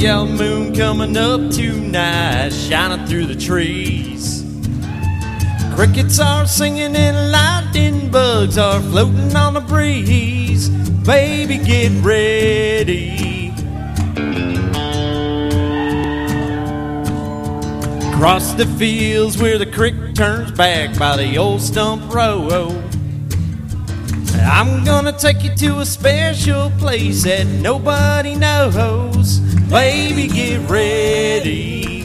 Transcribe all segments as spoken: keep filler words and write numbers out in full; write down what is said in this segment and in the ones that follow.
yellow moon coming up tonight, shining through the trees. Crickets are singing and lightning bugs are floating on the breeze. Baby, get ready. Across the fields where the creek turns back by the old stump road, I'm gonna take you to a special place that nobody knows. Baby, get ready.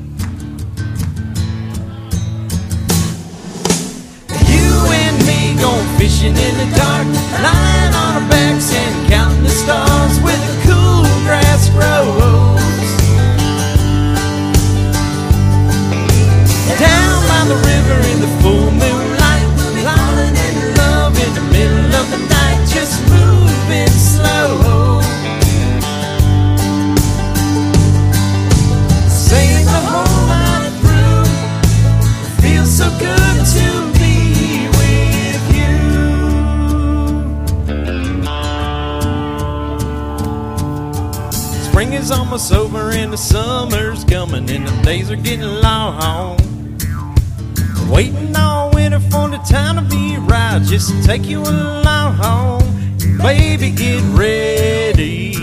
You and me going fishing in the dark, lying on our backs and counting the stars where the cool grass grows. Down by the river in the full moonlight, lying in love in the middle of the night, just moving slow. Saying the whole night through, feels so good to be with you. Spring is almost over and the summer's coming and the days are getting long. Waiting all winter for the time to be right, just to take you along. Baby, get ready.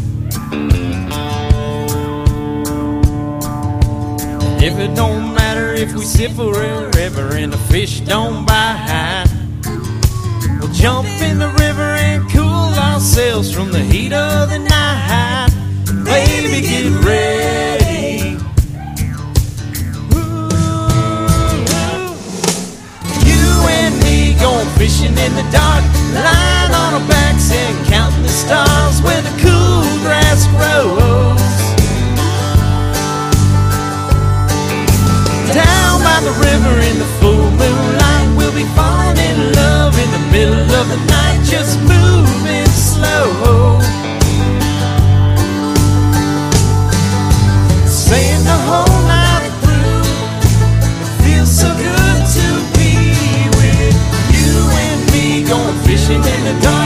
If it don't matter if we sit forever and the fish don't bite, we'll jump in the river and cool ourselves from the heat of the night. Baby, get ready. Going fishing in the dark, lying on our backs and counting the stars where the cool grass grows. Down by the river in the full moonlight, we'll be falling in love in the middle of the night, just moving slow. Saying the whole night through, it feels so good to be with you and me, going fishing in the dark.